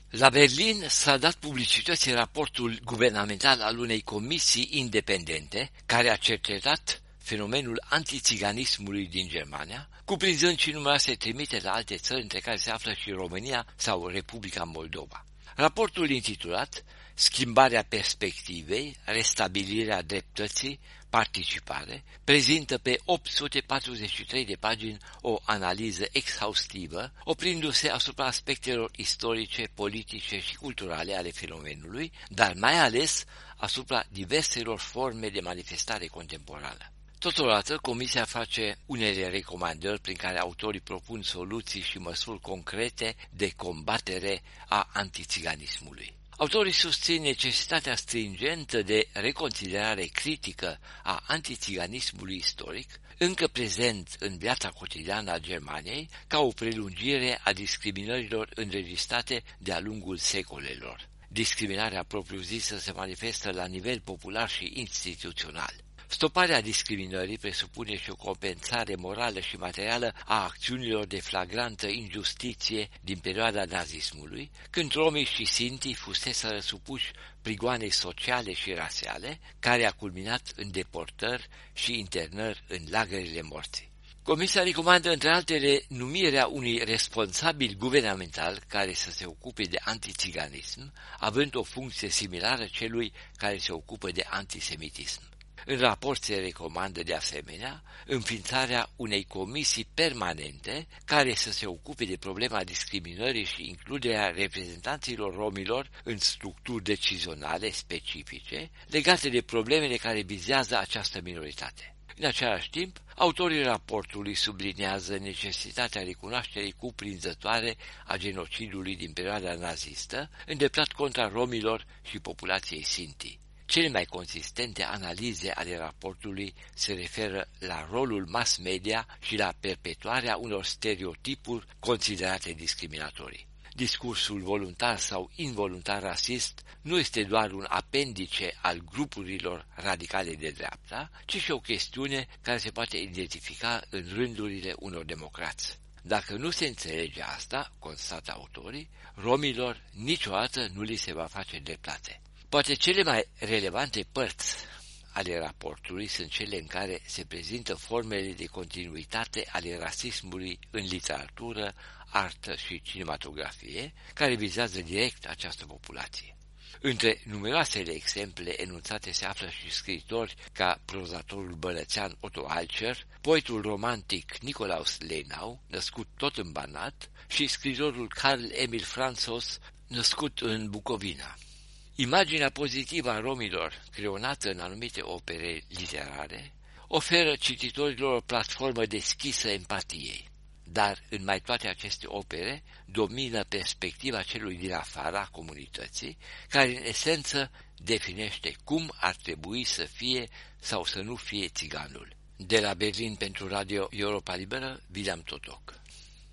La Berlin s-a dat publicității raportul guvernamental al unei comisii independente care a cercetat fenomenul antițiganismului din Germania, cuprinzând și numeroase trimiteri la alte țări, între care se află și România sau Republica Moldova. Raportul intitulat Schimbarea perspectivei, restabilirea dreptății, participare, prezintă pe 843 de pagini o analiză exhaustivă, oprindu-se asupra aspectelor istorice, politice și culturale ale fenomenului, dar mai ales asupra diverselor forme de manifestare contemporană. Totodată, Comisia face unele recomandări prin care autorii propun soluții și măsuri concrete de combatere a antițiganismului. Autorii susțin necesitatea stringentă de reconsiderare critică a antițiganismului istoric, încă prezent în viața cotidiană a Germaniei, ca o prelungire a discriminărilor înregistrate de-a lungul secolelor. Discriminarea propriu-zisă se manifestă la nivel popular și instituțional. Stoparea discriminării presupune și o compensare morală și materială a acțiunilor de flagrantă injustiție din perioada nazismului, când romii și sintii fuseseră supuși prigoanei sociale și rasiale, care a culminat în deportări și internări în lagările morții. Comisia recomandă, între altele, numirea unui responsabil guvernamental care să se ocupe de antițiganism, având o funcție similară celui care se ocupă de antisemitism. În raport se recomandă de asemenea înființarea unei comisii permanente care să se ocupe de problema discriminării și includerea reprezentanților romilor în structuri decizionale specifice legate de problemele care vizează această minoritate. În același timp, autorii raportului subliniază necesitatea recunoașterii cuprinzătoare a genocidului din perioada nazistă, îndreptat contra romilor și populației sinti. Cele mai consistente analize ale raportului se referă la rolul mass media și la perpetuarea unor stereotipuri considerate discriminatorii. Discursul voluntar sau involuntar rasist nu este doar un apendice al grupurilor radicale de dreapta, ci și o chestiune care se poate identifica în rândurile unor democrați. Dacă nu se înțelege asta, constată autorii, romilor niciodată nu li se va face dreptate. Poate cele mai relevante părți ale raportului sunt cele în care se prezintă formele de continuitate ale rasismului în literatură, artă și cinematografie, care vizează direct această populație. Între numeroasele exemple enunțate se află și scriitori ca prozatorul bălățean Otto Alcher, poetul romantic Nicolaus Lenau, născut tot în Banat, și scriitorul Carl Emil Franzos, născut în Bucovina. Imaginea pozitivă a romilor, creionată în anumite opere literare, oferă cititorilor o platformă deschisă empatiei, dar în mai toate aceste opere domină perspectiva celui din afara comunității, care în esență definește cum ar trebui să fie sau să nu fie țiganul. De la Berlin pentru Radio Europa Liberă, William Totoc.